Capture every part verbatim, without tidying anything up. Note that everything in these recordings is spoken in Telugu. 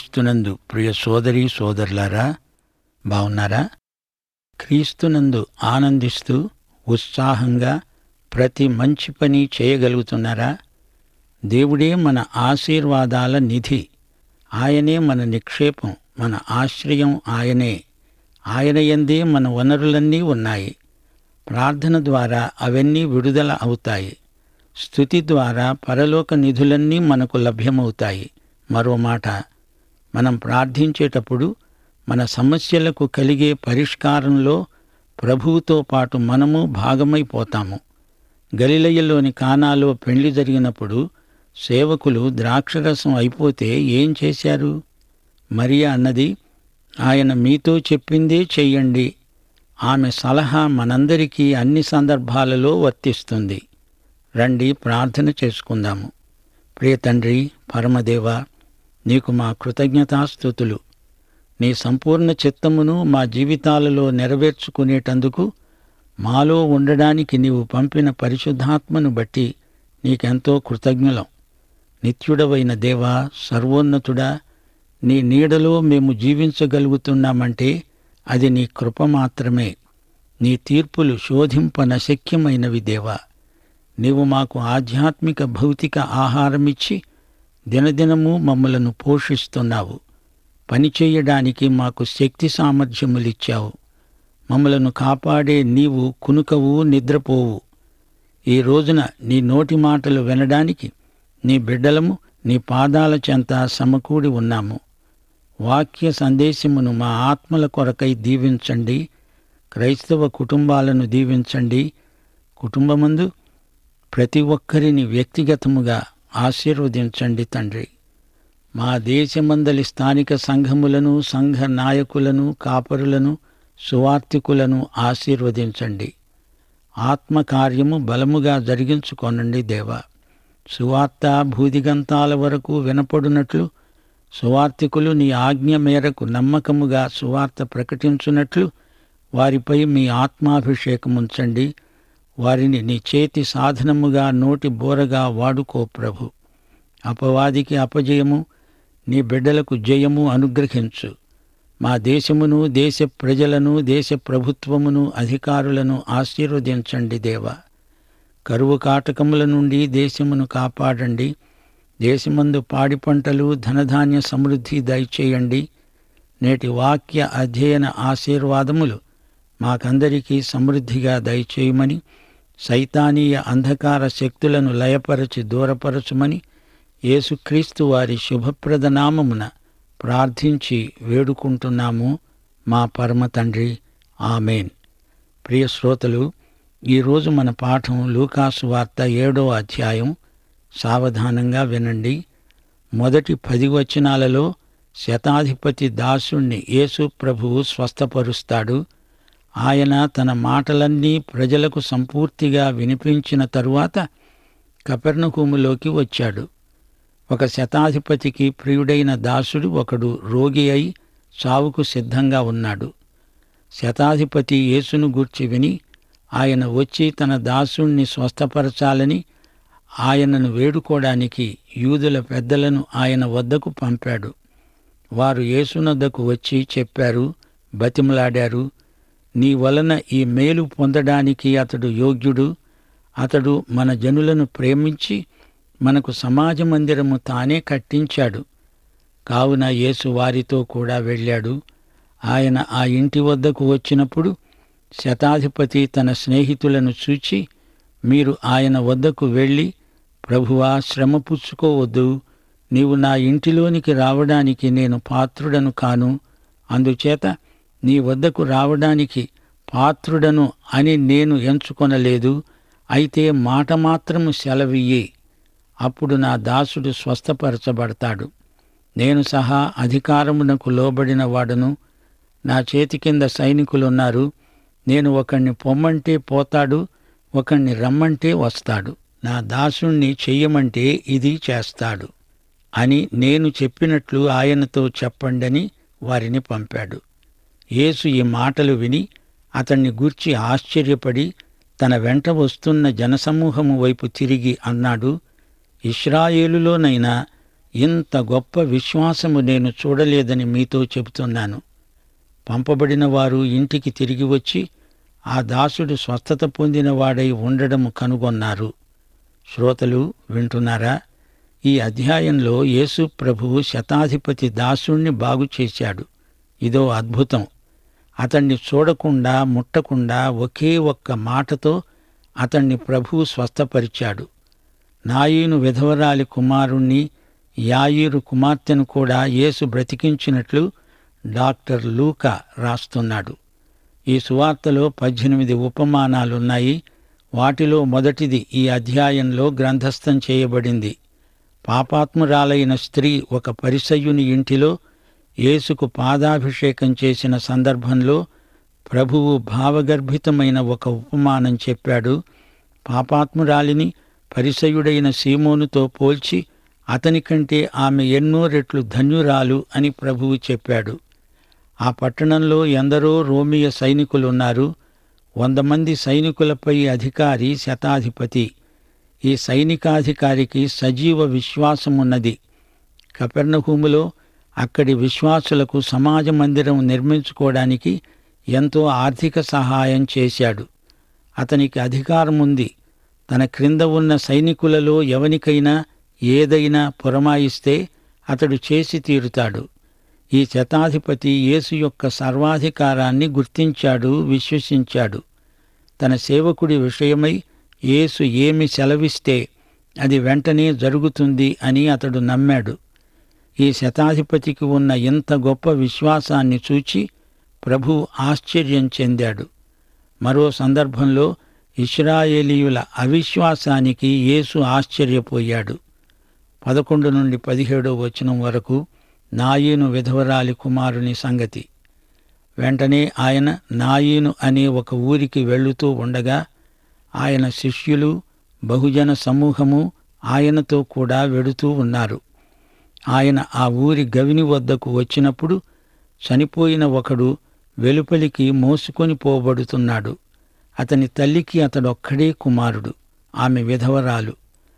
క్రీస్తునందు ప్రియ సోదరీ సోదరులారా, బావున్నారా? క్రీస్తునందు ఆనందిస్తూ ఉత్సాహంగా ప్రతి మంచి పని చేయగలుగుతున్నారా? దేవుడే మన ఆశీర్వాదాల నిధి. ఆయనే మన నిక్షేపం, మన ఆశ్రయం ఆయనే. ఆయన యందే మన వనరులన్నీ ఉన్నాయి. ప్రార్థన ద్వారా అవన్నీ విడుదల అవుతాయి. స్తుతి ద్వారా పరలోక నిధులన్నీ మనకు లభ్యమవుతాయి. మరో మాట, మనం ప్రార్థించేటప్పుడు మన సమస్యలకు కలిగే పరిష్కారంలో ప్రభువుతో పాటు మనము భాగమైపోతాము. గలిలయలోని కానాలో పెండ్లి జరిగినప్పుడు సేవకులు ద్రాక్షరసం అయిపోతే ఏం చేశారు? మరియ అన్నది, ఆయన మీతో చెప్పిందే చెయ్యండి. ఆమె సలహా మనందరికీ అన్ని సందర్భాలలో వర్తిస్తుంది. రండి ప్రార్థన చేసుకుందాము. ప్రియ తండ్రి, పరమదేవా, నీకు మా కృతజ్ఞతాస్తుతులు. నీ సంపూర్ణ చిత్తమును మా జీవితాలలో నెరవేర్చుకునేటందుకు మాలో ఉండడానికి నీవు పంపిన పరిశుద్ధాత్మను బట్టి నీకెంతో కృతజ్ఞులం. నిత్యుడవైన దేవా, సర్వోన్నతుడా, నీ నీడలో మేము జీవించగలుగుతున్నామంటే అది నీ కృప మాత్రమే. నీ తీర్పులు శోధింపనశక్యమైనవి దేవా. నీవు మాకు ఆధ్యాత్మిక భౌతిక ఆహారమిచ్చి దినదినము మమ్మలను పోషిస్తున్నావు. పనిచేయడానికి మాకు శక్తి సామర్థ్యములిచ్చావు. మమ్మలను కాపాడే నీవు కునుకవు, నిద్రపోవు. ఈ రోజున నీ నోటి మాటలు వినడానికి నీ బిడ్డలము నీ పాదాల చెంత సమకూడి ఉన్నాము. వాక్య సందేశమును మా ఆత్మల కొరకై దీవించండి. క్రైస్తవ కుటుంబాలను దీవించండి. కుటుంబమందు ప్రతి ఒక్కరిని వ్యక్తిగతముగా ఆశీర్వదించండి తండ్రి. మా దేశమందలి స్థానిక సంఘములను, సంఘ నాయకులను, కాపరులను, సువార్తికులను ఆశీర్వదించండి. ఆత్మకార్యము బలముగా జరిగించుకొనండి దేవా. సువార్త భూదిగంతాల వరకు వినపడునట్లు, సువార్తికులు నీ ఆజ్ఞ మేరకు నమ్మకముగా సువార్త ప్రకటించున్నట్లు వారిపై మీ ఆత్మాభిషేకముంచండి. వారిని నీ చేతి సాధనముగా, నోటి బోరగా వాడుకో ప్రభు. అపవాదికి అపజయము, నీ బిడ్డలకు జయము అనుగ్రహించు. మా దేశమును, దేశ ప్రజలను, దేశ ప్రభుత్వమును, అధికారులను ఆశీర్వదించండి దేవా. కరువు కాటకముల నుండి దేశమును కాపాడండి. దేశమందు పాడి పంటలు, ధనధాన్య సమృద్ధి దయచేయండి. నేటి వాక్య అధ్యయన ఆశీర్వాదములు మాకందరికీ సమృద్ధిగా దయచేయమని, సైతానీయ అంధకార శక్తులను లయపరచి దూరపరచుమని యేసుక్రీస్తు వారి శుభప్రద నామమున ప్రార్థించి వేడుకుంటున్నాము మా పరమ తండ్రి. ఆమెన్. ప్రియ శ్రోతలు, ఈరోజు మన పాఠం లూకాసు వార్త ఏడో అధ్యాయం. సావధానంగా వినండి. మొదటి పది వచనాలలో శతాధిపతి దాసుణ్ణి యేసు ప్రభువు స్వస్థపరుస్తాడు. ఆయన తన మాటలన్నీ ప్రజలకు సంపూర్తిగా వినిపించిన తరువాత కపెర్నహూములోకి వచ్చాడు. ఒక శతాధిపతికి ప్రియుడైన దాసుడు ఒకడు రోగి అయి చావుకు సిద్ధంగా ఉన్నాడు. శతాధిపతి యేసును గూర్చి విని ఆయన వచ్చి తన దాసుణ్ణి స్వస్థపరచాలని ఆయనను వేడుకోవడానికి యూదుల పెద్దలను ఆయన వద్దకు పంపాడు. వారు యేసునొద్దకు వచ్చి చెప్పారు, బతిమలాడారు, నీ వలన ఈ మేలు పొందడానికి అతడు యోగ్యుడు. అతడు మన జనులను ప్రేమించి మనకు సమాజ మందిరము తానే కట్టించాడు. కావున యేసు వారితో కూడా వెళ్ళాడు. ఆయన ఆ ఇంటి వద్దకు వచ్చినప్పుడు శతాధిపతి తన స్నేహితులను చూచి, మీరు ఆయన వద్దకు వెళ్ళి, ప్రభువా, శ్రమ పుచ్చుకోవద్దు, నీవు నా ఇంటిలోనికి రావడానికి నేను పాత్రుడను కాను. అందుచేత నీ వద్దకు రావడానికి పాత్రుడను అని నేను ఎంచుకొనలేదు. అయితే మాట మాత్రము సెలవియ్యి, అప్పుడు నా దాసుడు స్వస్థపరచబడతాడు. నేను సహా అధికారమునకు లోబడిన వాడను. నా చేతి కింద సైనికులున్నారు. నేను ఒకణ్ణి పొమ్మంటే పోతాడు, ఒకణ్ణి రమ్మంటే వస్తాడు. నా దాసుణ్ణి చెయ్యమంటే ఇది చేస్తాడు అని నేను చెప్పినట్లు ఆయనతో చెప్పండని వారిని పంపాడు. యేసు ఈ మాటలు విని అతణ్ణి గూర్చి ఆశ్చర్యపడి తన వెంట వస్తున్న జనసమూహము వైపు తిరిగి అన్నాడు, ఇశ్రాయేలులోనైనా ఇంత గొప్ప విశ్వాసము నేను చూడలేదని మీతో చెబుతున్నాను. పంపబడిన వారు ఇంటికి తిరిగి వచ్చి ఆ దాసుడు స్వస్థత పొందినవాడై ఉండడం కనుగొన్నారు. శ్రోతలు వింటున్నారా? ఈ అధ్యాయంలో యేసు ప్రభువు శతాధిపతి దాసుణ్ణి బాగుచేశాడు. ఇదో అద్భుతం. అతణ్ణి చూడకుండా ముట్టకుండా ఒకే ఒక్క మాటతో అతణ్ణి ప్రభువు స్వస్థపరిచాడు. నాయీను విధవరాలి కుమారుణ్ణి, యాయీరు కుమార్తెను కూడా యేసు బ్రతికించినట్లు డాక్టర్ లూకా రాస్తున్నాడు. ఈ సువార్తలో పద్దెనిమిది ఉపమానాలున్నాయి. వాటిలో మొదటిది ఈ అధ్యాయంలో గ్రంథస్థం చేయబడింది. పాపాత్మురాలైన స్త్రీ ఒక పరిసయ్యుని ఇంటిలో యేసుకు పాదాభిషేకం చేసిన సందర్భంలో ప్రభువు భావగర్భితమైన ఒక ఉపమానం చెప్పాడు. పాపాత్మురాలిని పరిసయ్యుడైన సీమోనుతో పోల్చి అతని కంటే ఆమె ఎన్నో రెట్లు ధన్యురాలు అని ప్రభువు చెప్పాడు. ఆ పట్టణంలో ఎందరో రోమియ సైనికులున్నారు. వంద మంది సైనికులపై అధికారి శతాధిపతి. ఈ సైనికాధికారికి సజీవ విశ్వాసమున్నది. కపెర్నహూములో అక్కడి విశ్వాసులకు సమాజ మందిరం నిర్మించుకోవడానికి ఎంతో ఆర్థిక సహాయం చేశాడు. అతనికి అధికారముంది. తన క్రింద ఉన్న సైనికులలో ఎవనికైనా ఏదైనా పురమాయిస్తే అతడు చేసి తీరుతాడు. ఈ శతాధిపతి యేసు యొక్క సర్వాధికారాన్ని గుర్తించాడు, విశ్వసించాడు. తన సేవకుడి విషయమై యేసు ఏమి సెలవిస్తే అది వెంటనే జరుగుతుంది అని అతడు నమ్మాడు. ఈ శతాధిపతికి ఉన్న ఇంత గొప్ప విశ్వాసాన్ని చూచి ప్రభువు ఆశ్చర్యం చెందాడు. మరో సందర్భంలో ఇశ్రాయేలీయుల అవిశ్వాసానికి యేసు ఆశ్చర్యపోయాడు. పదకొండు నుండి పదిహేడో వచనం వరకు నాయీను విధవరాలి కుమారుని సంగతి. వెంటనే ఆయన నాయీను అనే ఒక ఊరికి వెళుతూ ఉండగా ఆయన శిష్యులు, బహుజన సమూహము ఆయనతో కూడా వెడుతూ ఉన్నారు. ఆయన ఆ ఊరి గవిని వద్దకు వచ్చినప్పుడు చనిపోయిన ఒకడు వెలుపలికి మోసుకొని పోబడుతున్నాడు. అతని తల్లికి అతడొక్కడే కుమారుడు. ఆమె విధవరాలు.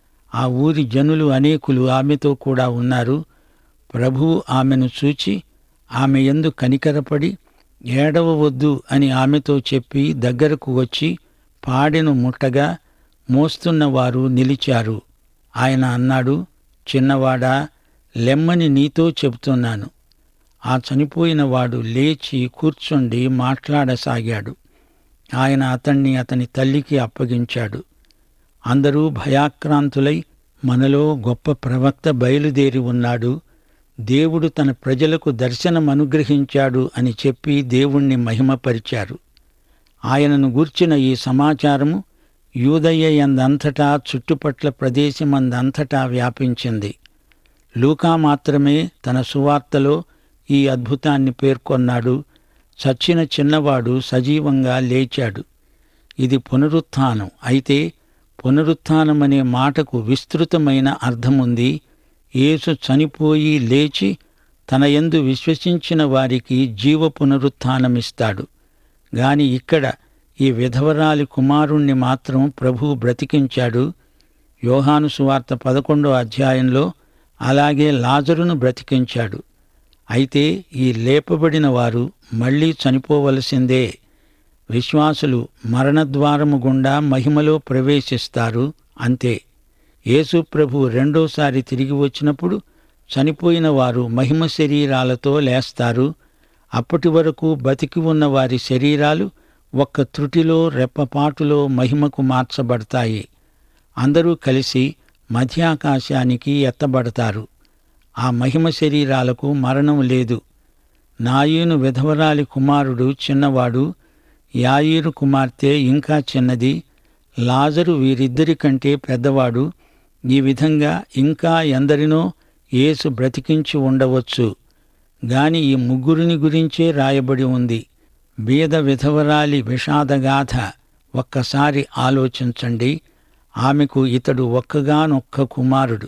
ఆ ఊరి జనులు అనేకులు ఆమెతో కూడా ఉన్నారు. ప్రభువు ఆమెను చూచి ఆమె యందు కనికరపడి ఏడవవద్దు అని ఆమెతో చెప్పి దగ్గరకు వచ్చి పాడెను ముట్టగా మోస్తున్నవారు నిలిచారు. ఆయన అన్నాడు, చిన్నవాడా, లెమ్మని నీతో చెబుతున్నాను. ఆ చనిపోయిన వాడు లేచి కూర్చుండి మాట్లాడసాగాడు. ఆయన అతణ్ణి అతని తల్లికి అప్పగించాడు. అందరూ భయాక్రాంతులై మనలో గొప్ప ప్రవక్త బయలుదేరి ఉన్నాడు, దేవుడు తన ప్రజలకు దర్శనం అనుగ్రహించాడు అని చెప్పి దేవుణ్ణి మహిమపరిచారు. ఆయనను గూర్చిన ఈ సమాచారము యూదయ యందంతటా చుట్టుపట్ల ప్రదేశమందంతటా వ్యాపించింది. లూకా మాత్రమే తన సువార్తలో ఈ అద్భుతాన్ని పేర్కొన్నాడు. చచ్చిన చిన్నవాడు సజీవంగా లేచాడు. ఇది పునరుత్థానం. అయితే పునరుత్థానమనే మాటకు విస్తృతమైన అర్థముంది. యేసు చనిపోయి లేచి తన యందు విశ్వసించిన వారికి జీవ పునరుత్థానమిస్తాడు. గాని ఇక్కడ ఈ విధవరాలి కుమారుణ్ణి మాత్రం ప్రభువు బ్రతికించాడు. యోహాను సువార్త పదకొండో అధ్యాయంలో అలాగే లాజరును బ్రతికించాడు. అయితే ఈ లేపబడిన వారు మళ్లీ చనిపోవలసిందే. విశ్వాసులు మరణద్వారము గుండా మహిమలో ప్రవేశిస్తారు, అంతే. యేసు ప్రభు రెండోసారి తిరిగి వచ్చినప్పుడు చనిపోయిన వారు మహిమ శరీరాలతో లేస్తారు. అప్పటి వరకు బతికి ఉన్న వారి శరీరాలు ఒక్క త్రుటిలో రెప్పపాటులో మహిమకు మార్చబడతాయి. అందరూ కలిసి మధ్యాకాశానికి ఎత్తబడతారు. ఆ మహిమ శరీరాలకు మరణం లేదు. నాయీను విధవరాలి కుమారుడు చిన్నవాడు, యాయీరు కుమార్తె ఇంకా చిన్నది, లాజరు వీరిద్దరి కంటే పెద్దవాడు. ఈ విధంగా ఇంకా ఎందరినో యేసు బ్రతికించి ఉండవచ్చు. గాని ఈ ముగ్గురిని గురించే రాయబడి ఉంది. బీద విధవరాలి విషాదగాథ ఒక్కసారి ఆలోచించండి. ఆమెకు ఇతడు ఒక్కగానొక్క కుమారుడు.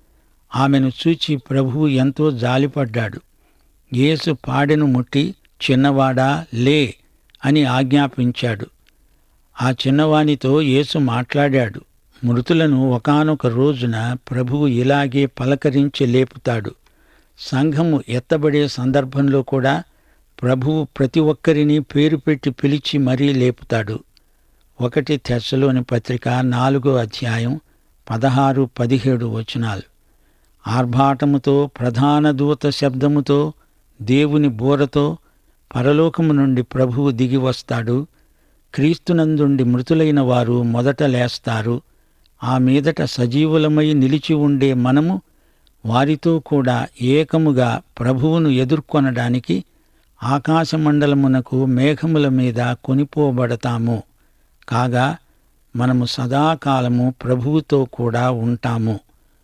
ఆమెను చూచి ప్రభువు ఎంతో జాలిపడ్డాడు. యేసు పాడెను ముట్టి, చిన్నవాడా లే అని ఆజ్ఞాపించాడు. ఆ చిన్నవానితో యేసు మాట్లాడాడు. మృతులను ఒకానొక రోజున ప్రభువు ఇలాగే పలకరించి లేపుతాడు. సంఘము ఎత్తబడే సందర్భంలో కూడా ప్రభువు ప్రతి ఒక్కరిని పేరు పెట్టి పిలిచి మరీ లేపుతాడు. ఒకటి తెస్సలోని పత్రిక నాలుగో అధ్యాయం పదహారు పదిహేడు వచనాలు. ఆర్భాటముతో, ప్రధాన దూత శబ్దముతో, దేవుని బూరతో పరలోకము నుండి ప్రభువు దిగి వస్తాడు. క్రీస్తునందుండి మృతులైన వారు మొదట లేస్తారు. ఆ మీదట సజీవులమై నిలిచి ఉండే మనము వారితో కూడా ఏకముగా ప్రభువును ఎదుర్కొనడానికి ఆకాశమండలమునకు మేఘముల మీద కొనిపోబడతాము. కాగా మనము సదాకాలము ప్రభువుతో కూడా ఉంటాము.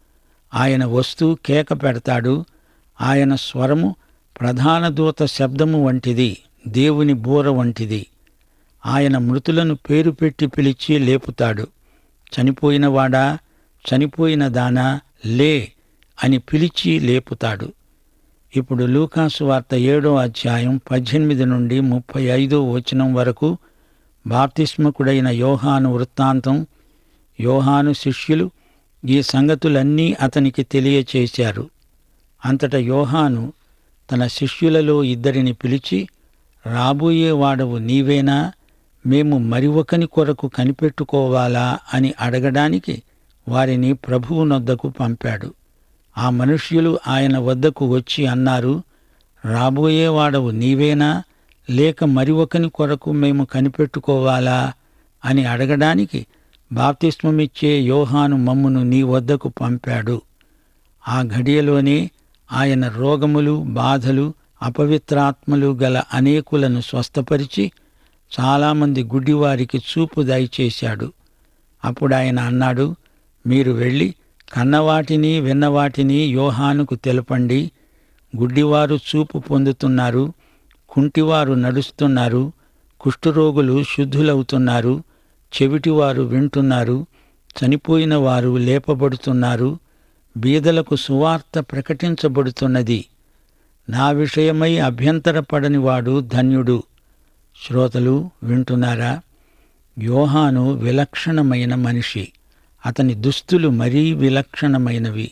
ఆయన వస్తూ కేక పెడతాడు. ఆయన స్వరము ప్రధాన దూత శబ్దము వంటిది, దేవుని బూర వంటిది. ఆయన మృతులను పేరు పెట్టి పిలిచి లేపుతాడు. చనిపోయినవాడా, చనిపోయిన దానా, లే అని పిలిచి లేపుతాడు. ఇప్పుడు లూకాసు వార్త ఏడో అధ్యాయం పద్దెనిమిది నుండి ముప్పై ఐదో వచనం వరకు బాప్తిస్మకుడైన యోహాను వృత్తాంతం. యోహాను శిష్యులు ఈ సంగతులన్నీ అతనికి తెలియచేశారు. అంతటా యోహాను తన శిష్యులలో ఇద్దరిని పిలిచి, రాబోయేవాడవు నీవేనా? మేము మరి ఒకని కొరకు కనిపెట్టుకోవాలా అని అడగడానికి వారిని ప్రభువు నొద్దకు పంపాడు. ఆ మనుష్యులు ఆయన వద్దకు వచ్చి అన్నారు, రాబోయేవాడవు నీవేనా, లేక మరి ఒకని కొరకు మేము కనిపెట్టుకోవాలా అని అడగడానికి బాప్తిస్మమిచ్చే యోహాను మమ్మును నీ వద్దకు పంపాడు. ఆ ఘడియలోనే ఆయన రోగములు, బాధలు, అపవిత్రాత్మలు గల అనేకులను స్వస్థపరిచి చాలామంది గుడ్డివారికి చూపు దయచేశాడు. అప్పుడు ఆయన అన్నాడు, మీరు వెళ్ళి కన్నవాటిని విన్నవాటిని యోహానుకు తెలపండి. గుడ్డివారు చూపు పొందుతున్నారు, కుంటివారు నడుస్తున్నారు, కుష్ఠరోగులు శుద్ధులవుతున్నారు, చెవిటివారు వింటున్నారు, చనిపోయిన వారు లేపబడుతున్నారు, బీదలకు సువార్త ప్రకటించబడుతున్నది. నా విషయమై అభ్యంతరపడనివాడు ధన్యుడు. శ్రోతలు వింటున్నారా? యోహాను విలక్షణమైన మనిషి. అతని దుస్తులు మరీ విలక్షణమైనవి.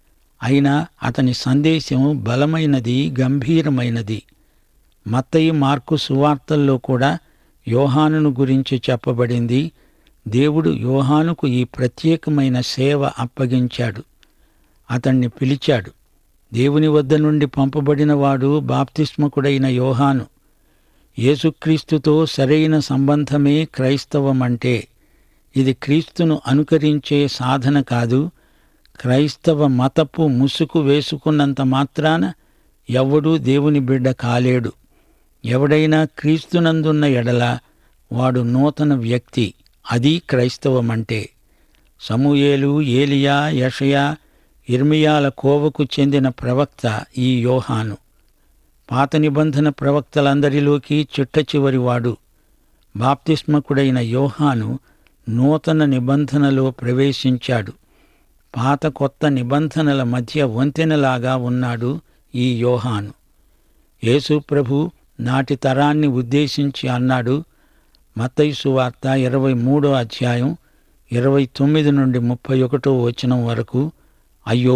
అయినా అతని సందేశం బలమైనది, గంభీరమైనది. మత్తయి, మార్కు సువార్తల్లో కూడా యోహానును గురించి చెప్పబడింది. దేవుడు యోహానుకు ఈ ప్రత్యేకమైన సేవ అప్పగించాడు. అతణ్ణి పిలిచాడు. దేవుని వద్ద నుండి పంపబడినవాడు బాప్తిస్మకుడైన యోహాను. యేసుక్రీస్తుతో సరైన సంబంధమే క్రైస్తవమంటే. ఇది క్రీస్తును అనుకరించే సాధన కాదు. క్రైస్తవ మతపు ముసుగు వేసుకున్నంత మాత్రాన ఎవడూ దేవుని బిడ్డ కాలేడు. ఎవడైనా క్రీస్తునందున్న ఎడల వాడు నూతన వ్యక్తి. అది క్రైస్తవమంటే. సమూయేలు, ఏలియా, యెషయా, ఇర్మియాల కోవకు చెందిన ప్రవక్త ఈ యోహాను. పాత నిబంధన ప్రవక్తలందరిలోకి చిట్ట చివరివాడు. బాప్తిస్మకుడైన యోహాను నూతన నిబంధనలో ప్రవేశించాడు. పాత కొత్త నిబంధనల మధ్య వంతెనలాగా ఉన్నాడు ఈ యోహాను. యేసు ప్రభు నాటి తరాన్ని ఉద్దేశించి అన్నాడు. మత్తయి సువార్త ఇరవై మూడో అధ్యాయం ఇరవై తొమ్మిది నుండి ముప్పై ఒకటో వచనం వరకు, అయ్యో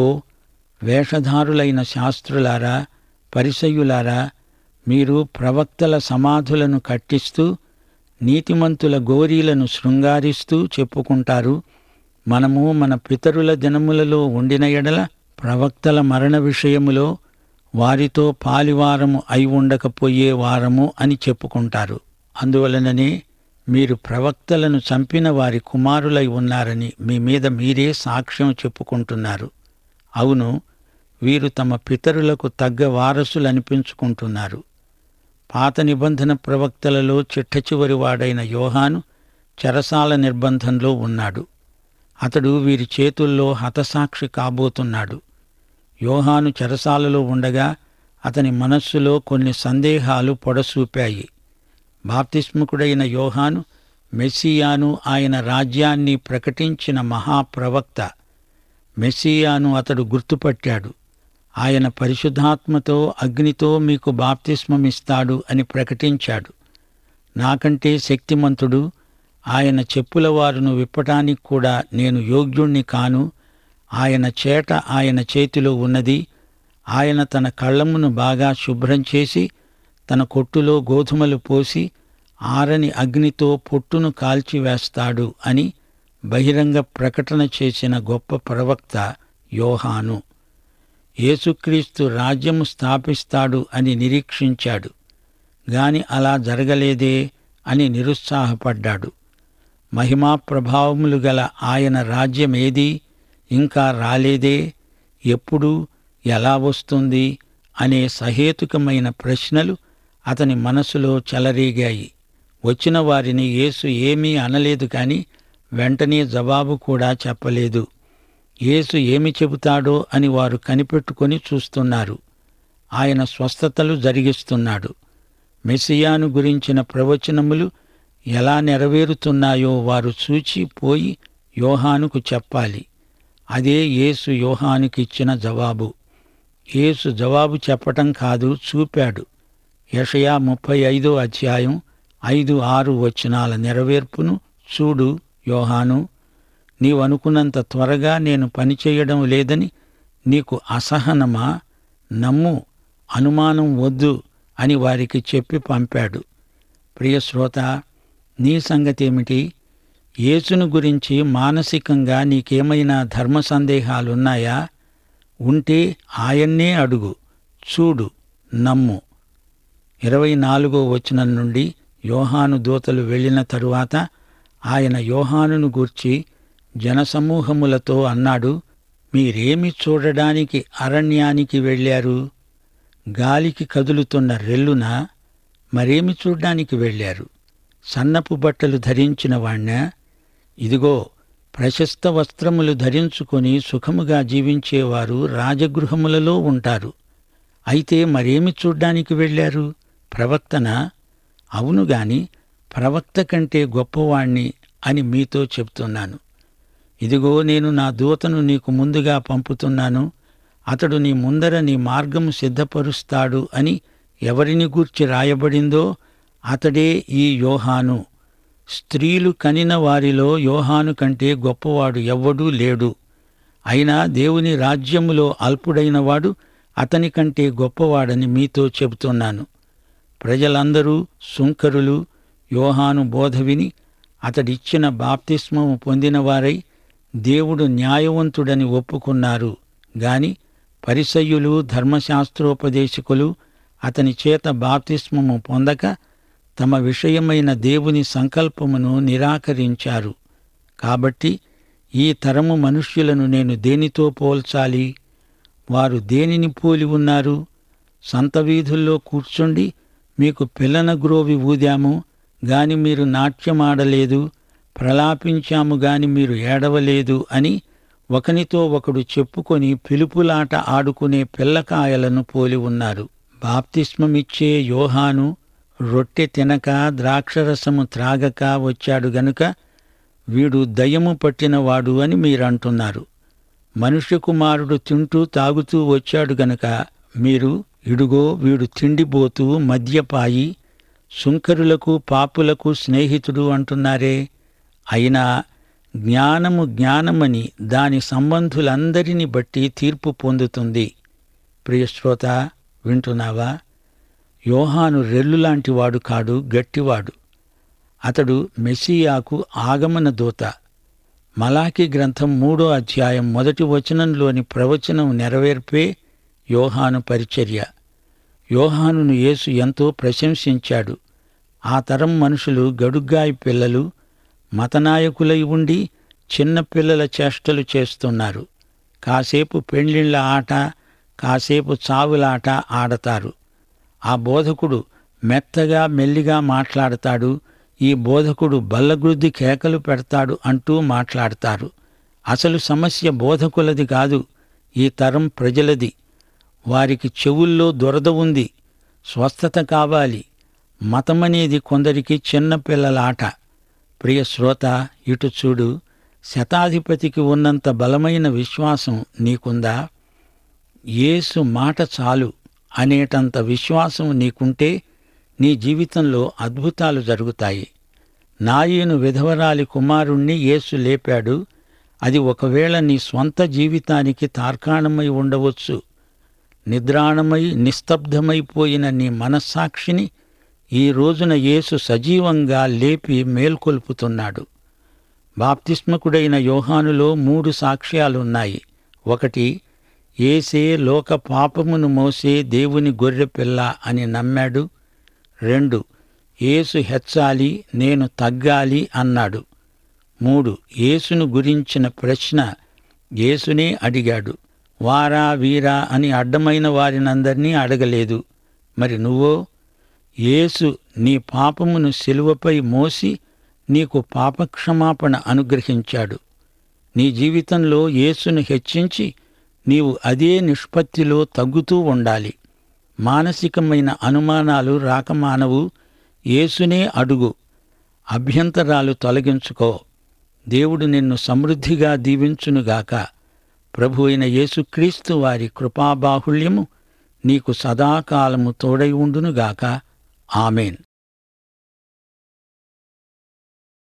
వేషధారులైన శాస్త్రులారా, పరిసయ్యులారా, మీరు ప్రవక్తల సమాధులను కట్టిస్తూ నీతిమంతుల గోరీలను శృంగారిస్తూ చెప్పుకుంటారు, మనము మన పితరుల దినములలో ఉండిన ఎడల ప్రవక్తల మరణ విషయములో వారితో పాలివారము అయి ఉండకపోయే వారము అని చెప్పుకుంటారు. అందువలననే మీరు ప్రవక్తలను చంపిన వారి కుమారులై ఉన్నారని మీ మీద మీరే సాక్ష్యం చెప్పుకుంటున్నారు. అవును, వీరు తమ పితరులకు తగ్గ వారసులనిపించుకుంటున్నారు. పాత నిబంధన ప్రవక్తలలో చిట్టచివరి వాడైన యోహాను చెరసాల నిర్బంధంలో ఉన్నాడు. అతడు వీరి చేతుల్లో హతసాక్షి కాబోతున్నాడు. యోహాను చెరసాలలో ఉండగా అతని మనస్సులో కొన్ని సందేహాలు పొడసూపాయి. బాప్తిస్మకుడైన యోహాను మెస్సియాను, ఆయన రాజ్యాన్ని ప్రకటించిన మహాప్రవక్త. మెస్సియాను అతడు గుర్తుపట్టాడు. ఆయన పరిశుద్ధాత్మతో, అగ్నితో మీకు బాప్తిస్మమిస్తాడు అని ప్రకటించాడు. నాకంటే శక్తిమంతుడు, ఆయన చెప్పుల వారును విప్పటానికి కూడా నేను యోగ్యుణ్ణి కాను. ఆయన చేట ఆయన చేతిలో ఉన్నది. ఆయన తన కళ్ళమును బాగా శుభ్రం చేసి తన కొట్టులో గోధుమలు పోసి ఆరని అగ్నితో పొట్టును కాల్చివేస్తాడు అని బహిరంగ ప్రకటన చేసిన గొప్ప ప్రవక్త యోహాను. యేసుక్రీస్తు రాజ్యము స్థాపిస్తాడు అని నిరీక్షించాడు. గాని అలా జరగలేదే అని నిరుత్సాహపడ్డాడు. మహిమా ప్రభావములు గల ఆయన రాజ్యమేది? ఇంకా రాలేదే? ఎప్పుడు? ఎలా వస్తుంది? అనే సహేతుకమైన ప్రశ్నలు అతని మనసులో చెలరేగాయి. వచ్చిన వారిని యేసు ఏమీ అనలేదు కాని వెంటనే జవాబు కూడా చెప్పలేదు. యేసు ఏమి చెబుతాడో అని వారు కనిపెట్టుకొని చూస్తున్నారు. ఆయన స్వస్థతలు జరిగిస్తున్నాడు. మెస్సియాను గురించిన ప్రవచనములు ఎలా నెరవేరుతున్నాయో వారు చూచి పోయి యోహానుకు చెప్పాలి. అదే యేసు యోహానుకిచ్చిన జవాబు. యేసు జవాబు చెప్పటం కాదు, చూపాడు. యెషయా ముప్పై ఐదో అధ్యాయం ఐదు ఆరు వచనాల నెరవేర్పును చూడు యోహాను. నీవనుకున్నంత త్వరగా నేను పనిచేయడం లేదని నీకు అసహనమా? నమ్ము, అనుమానం వద్దు అని వారికి చెప్పి పంపాడు. ప్రియశ్రోత, నీ సంగతేమిటి? యేసును గురించి మానసికంగా నీకేమైనా ధర్మ సందేహాలున్నాయా? ఉంటే ఆయన్నే అడుగు, చూడు, నమ్ము. ఇరవై నాలుగో వచనం నుండి యోహాను దూతలు వెళ్ళిన తరువాత ఆయన యోహానును గూర్చి జనసమూహములతో అన్నాడు, మీరేమి చూడడానికి అరణ్యానికి వెళ్ళారు? గాలికి కదులుతున్న రెల్లునా? మరేమి చూడ్డానికి వెళ్ళారు? సన్నపు బట్టలు ధరించిన వాణ్ణా? ఇదిగో, ప్రశస్త వస్త్రములు ధరించుకొని సుఖముగా జీవించేవారు రాజగృహములలో ఉంటారు. అయితే మరేమి చూడ్డానికి వెళ్ళారు? ప్రవక్తనా? అవునుగాని ప్రవక్త కంటే గొప్పవాణ్ణి అని మీతో చెప్తున్నాను. ఇదిగో, నేను నా దూతను నీకు ముందుగా పంపుతున్నాను. అతడు నీ ముందర నీ మార్గము సిద్ధపరుస్తాడు అని ఎవరిని గూర్చి రాయబడిందో అతడే ఈ యోహాను. స్త్రీలు కనిన వారిలో యోహాను కంటే గొప్పవాడు ఎవ్వడూ లేడు. అయినా దేవుని రాజ్యములో అల్పుడైనవాడు అతని కంటే గొప్పవాడని మీతో చెబుతున్నాను. ప్రజలందరూ సుంకరులు యోహాను బోధ విని అతడిచ్చిన బాప్తిస్మము పొందినవారై దేవుడు న్యాయవంతుడని ఒప్పుకున్నారు. గాని పరిసయ్యులు ధర్మశాస్త్రోపదేశకులు అతని చేత బాప్తిస్మము పొందక తమ విషయమైన దేవుని సంకల్పమును నిరాకరించారు. కాబట్టి ఈ తరము మనుష్యులను నేను దేనితో పోల్చాలి? వారు దేనిని పోలి ఉన్నారు? సంత వీధుల్లో కూర్చుండి మీకు పిల్లన గ్రోవి ఊదాము గాని మీరు నాట్యమాడలేదు, ప్రలాపించాము గాని మీరు ఏడవలేదు అని ఒకనితో ఒకడు చెప్పుకొని పిలుపులాట ఆడుకునే పిల్లకాయలను పోలి ఉన్నారు. బాప్తిస్మమిచ్చే యోహాను రొట్టె తినక ద్రాక్షరసము త్రాగక వచ్చాడు గనుక వీడు దయ్యము పట్టినవాడు అని మీరంటున్నారు. మనుష్య కుమారుడు తింటూ తాగుతూ వచ్చాడు గనుక మీరు ఇడుగో వీడు తిండిబోతూ మద్యపాయి, సుంకరులకు పాపులకు స్నేహితుడు అంటున్నారే. అయినా జ్ఞానము జ్ఞానమని దాని సంబంధులందరినీ బట్టి తీర్పు పొందుతుంది. ప్రియశ్రోత, వింటున్నావా? యోహాను రెల్లులాంటివాడు కాడు, గట్టివాడు. అతడు మెస్సియాకు ఆగమన దూత. మలాకి గ్రంథం మూడో అధ్యాయం మొదటి వచనంలోని ప్రవచనం నెరవేర్పే యోహాను పరిచర్య. యోహానును యేసు ఎంతో ప్రశంసించాడు. ఆ తరం మనుషులు గడుగ్గాయి పిల్లలు, మతనాయకులై ఉండి చిన్న పిల్లల చేష్టలు చేస్తున్నారు. కాసేపు పెండ్లిళ్ల ఆట, కాసేపు చావులాట ఆడతారు. ఆ బోధకుడు మెత్తగా మెల్లిగా మాట్లాడతాడు, ఈ బోధకుడు బల్లగుద్ది కేకలు పెడతాడు అంటూ మాట్లాడతారు. అసలు సమస్య బోధకులది కాదు, ఈ తరం ప్రజలది. వారికి చెవుల్లో దురద ఉంది, స్వస్థత కావాలి. మతమనేది కొందరికి చిన్నపిల్లల ఆట. ప్రియ శ్రోత, ఇటు చూడు. శతాధిపతికి ఉన్నంత బలమైన విశ్వాసం నీకుందా? యేసు మాట చాలు అనేటంత విశ్వాసం నీకుంటే నీ జీవితంలో అద్భుతాలు జరుగుతాయి. నాయీను విధవరాలి కుమారుణ్ణి యేసు లేపాడు. అది ఒకవేళ నీ స్వంత జీవితానికి తార్కాణమై ఉండవచ్చు. నిద్రాణమై నిస్తబ్దమైపోయిన నీ మనస్సాక్షిని ఈ రోజున యేసు సజీవంగా లేపి మేల్కొల్పుతున్నాడు. బాప్తిస్మకుడైన యోహానులో మూడు సాక్ష్యాలున్నాయి. ఒకటి, యేసే లోక పాపమును మోసే దేవుని గొర్రెపిల్ల అని నమ్మాడు. రెండు, యేసు హెచ్చాలి, నేను తగ్గాలి అన్నాడు. మూడు, యేసును గురించిన ప్రశ్న యేసునే అడిగాడు. వారా వీరా అని అడ్డమైన వారినందరినీ అడగలేదు. మరి నువ్వో? యేసు నీ పాపమును శిలువపై మోసి నీకు పాపక్షమాపణ అనుగ్రహించాడు. నీ జీవితంలో యేసును హెచ్చించి నీవు అదే నిష్పత్తిలో తగ్గుతూ ఉండాలి. మానసికమైన అనుమానాలు రాకమానవు. యేసునే అడుగు. అభ్యంతరాలు తొలగించుకో. దేవుడు నిన్ను సమృద్ధిగా దీవించునుగాక. ప్రభు అయిన యేసుక్రీస్తు వారి కృపాబాహుళ్యము నీకు సదాకాలము తోడై ఉండునుగాక. ఆమేన్.